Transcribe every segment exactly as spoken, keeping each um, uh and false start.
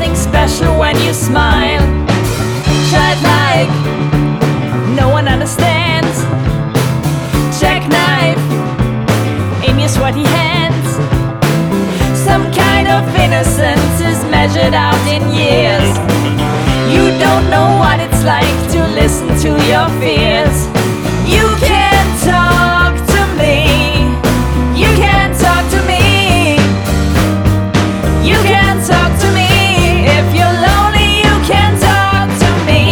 something special when you smile. Childlike, no one understands. Jackknife in your sweaty hands. Some kind of innocence is measured out in years. You don't know what it's like to listen to your fears. You can't talk to me. You can't talk to me. You can't talk to me. If you're lonely, you can't talk to me.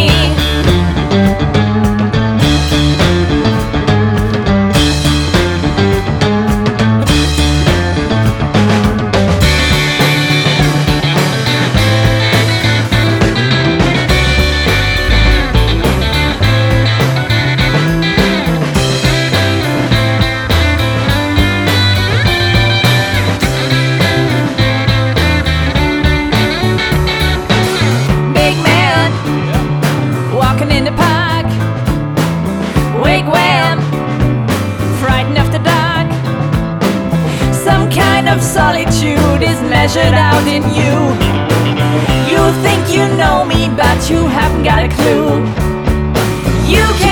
In the park, wigwam, frightened of the dark. Some kind of solitude is measured out in you. You think you know me, but you haven't got a clue. You can't